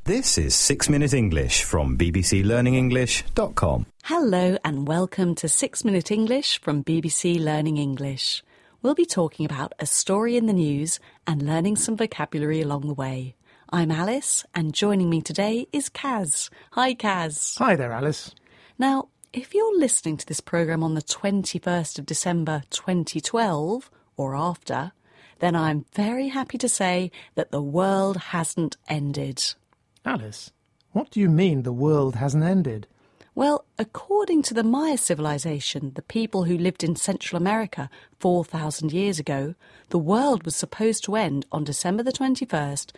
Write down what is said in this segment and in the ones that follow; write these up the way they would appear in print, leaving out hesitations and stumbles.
This is 6 Minute English from bbclearningenglish.com. Hello and welcome to 6 Minute English from BBC Learning English. We'll be talking about a story in the news and learning some vocabulary along the way. I'm Alice and joining me today is Kaz. Hi Kaz. Hi there, Alice. Now, if you're listening to this programme on the 21st of December 2012 or after, then I'm very happy to say that the world hasn't ended. Alice, what do you mean the world hasn't ended? Well, according to the Maya civilization, the people who lived in Central America 4,000 years ago, the world was supposed to end on December the 21st,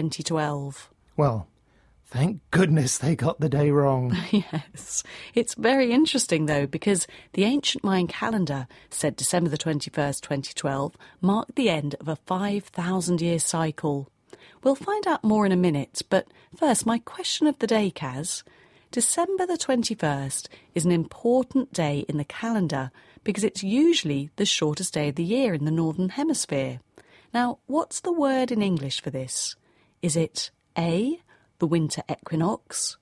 2012. Well, thank goodness they got the day wrong. Yes. It's very interesting, though, because the ancient Mayan calendar said December the 21st, 2012 marked the end of a 5,000-year cycle. We'll find out more in a minute, but first, my question of the day, Kaz. December the 21st is an important day in the calendar because it's usually the shortest day of the year in the Northern Hemisphere. Now, what's the word in English for this? Is it A, the winter equinox,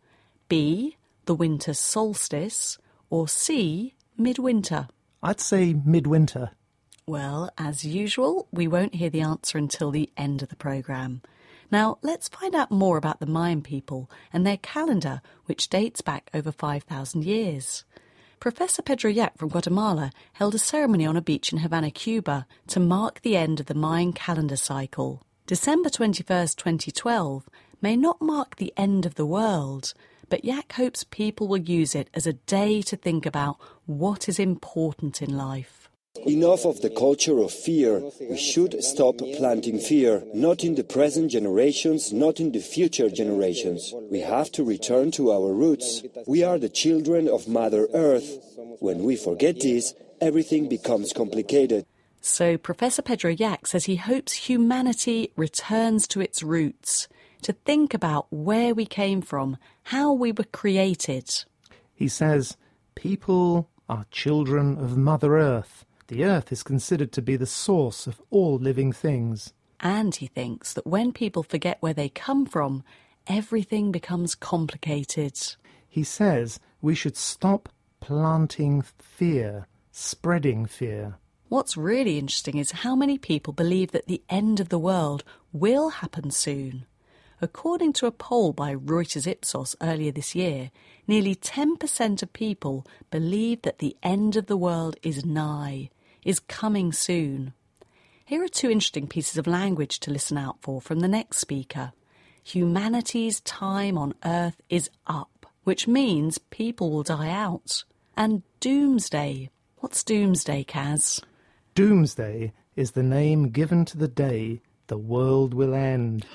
B, the winter solstice, or C, midwinter? I'd say midwinter. Well, as usual, we won't hear the answer until the end of the programme. Now, let's find out more about the Mayan people and their calendar, which dates back over 5,000 years. Professor Pedro Yak from Guatemala held a ceremony on a beach in Havana, Cuba, to mark the end of the Mayan calendar cycle. December 21st, 2012 may not mark the end of the world, but Yak hopes people will use it as a day to think about what is important in life. Enough of the culture of fear. We should stop planting fear, not in the present generations, not in the future generations. We have to return to our roots. We are the children of Mother Earth. When we forget this, everything becomes complicated. So Professor Pedro Yak says he hopes humanity returns to its roots, to think about where we came from, how we were created. He says people are children of Mother Earth. The earth is considered to be the source of all living things. And he thinks that when people forget where they come from, everything becomes complicated. He says we should stop planting fear, spreading fear. What's really interesting is how many people believe that the end of the world will happen soon. According to a poll by Reuters Ipsos earlier this year, nearly 10% of people believe that the end of the world is nigh, is coming soon. Here are two interesting pieces of language to listen out for from the next speaker. Humanity's time on Earth is up, which means people will die out. And doomsday. What's doomsday, Kaz? Doomsday is the name given to the day the world will end.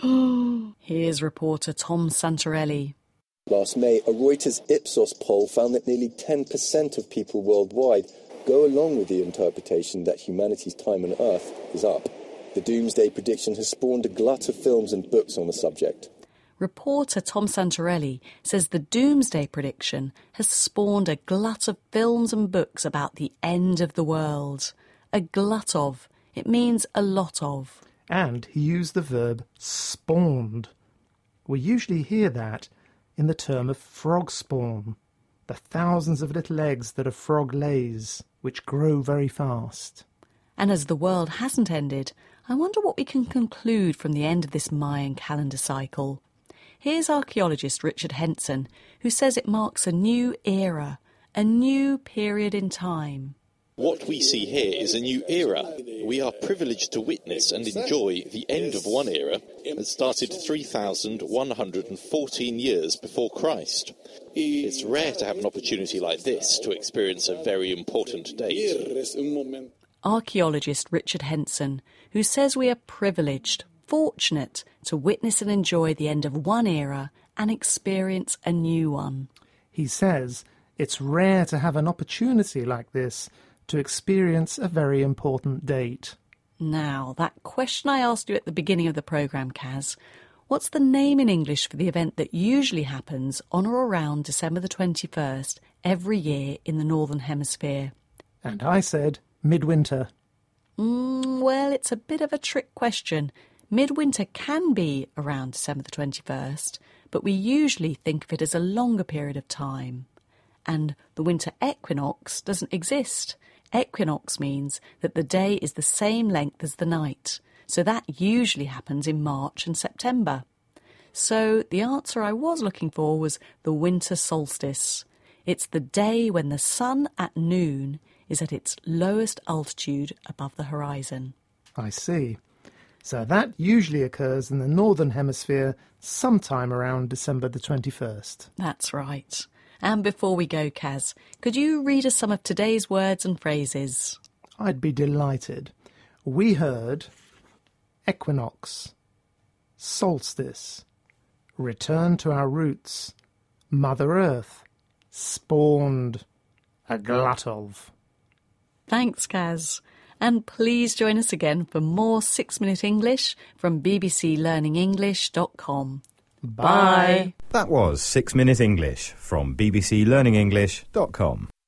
Here's reporter Tom Santarelli. Last May, a Reuters Ipsos poll found that nearly 10% of people worldwide go along with the interpretation that humanity's time on Earth is up. The doomsday prediction has spawned a glut of films and books on the subject. Reporter Tom Santarelli says the doomsday prediction has spawned a glut of films and books about the end of the world. A glut of. It means a lot of. And he used the verb spawned. We usually hear that in the term of frog spawn, the thousands of little eggs that a frog lays, which grow very fast. And as the world hasn't ended, I wonder what we can conclude from the end of this Mayan calendar cycle. Here's archaeologist Richard Henson, who says it marks a new era, a new period in time. What we see here is a new era. We are privileged to witness and enjoy the end of one era that started 3,114 years before Christ. It's rare to have an opportunity like this to experience a very important date. Archaeologist Richard Henson, who says we are privileged, fortunate to witness and enjoy the end of one era and experience a new one. He says it's rare to have an opportunity like this to experience a very important date. Now, that question I asked you at the beginning of the programme, Kaz, what's the name in English for the event that usually happens on or around December the 21st every year in the Northern Hemisphere? And I said midwinter. Well, it's a bit of a trick question. Midwinter can be around December the 21st, but we usually think of it as a longer period of time. And the winter equinox doesn't exist. Equinox means that the day is the same length as the night, so that usually happens in March and September. So the answer I was looking for was the winter solstice. It's the day when the sun at noon is at its lowest altitude above the horizon. I see. So that usually occurs in the Northern Hemisphere sometime around December the 21st. That's right. And before we go, Kaz, could you read us some of today's words and phrases? I'd be delighted. We heard equinox, solstice, return to our roots, Mother Earth, spawned, a glut of. Thanks, Kaz. And please join us again for more 6-Minute English from bbclearningenglish.com. Bye. That was 6 Minute English from bbclearningenglish.com.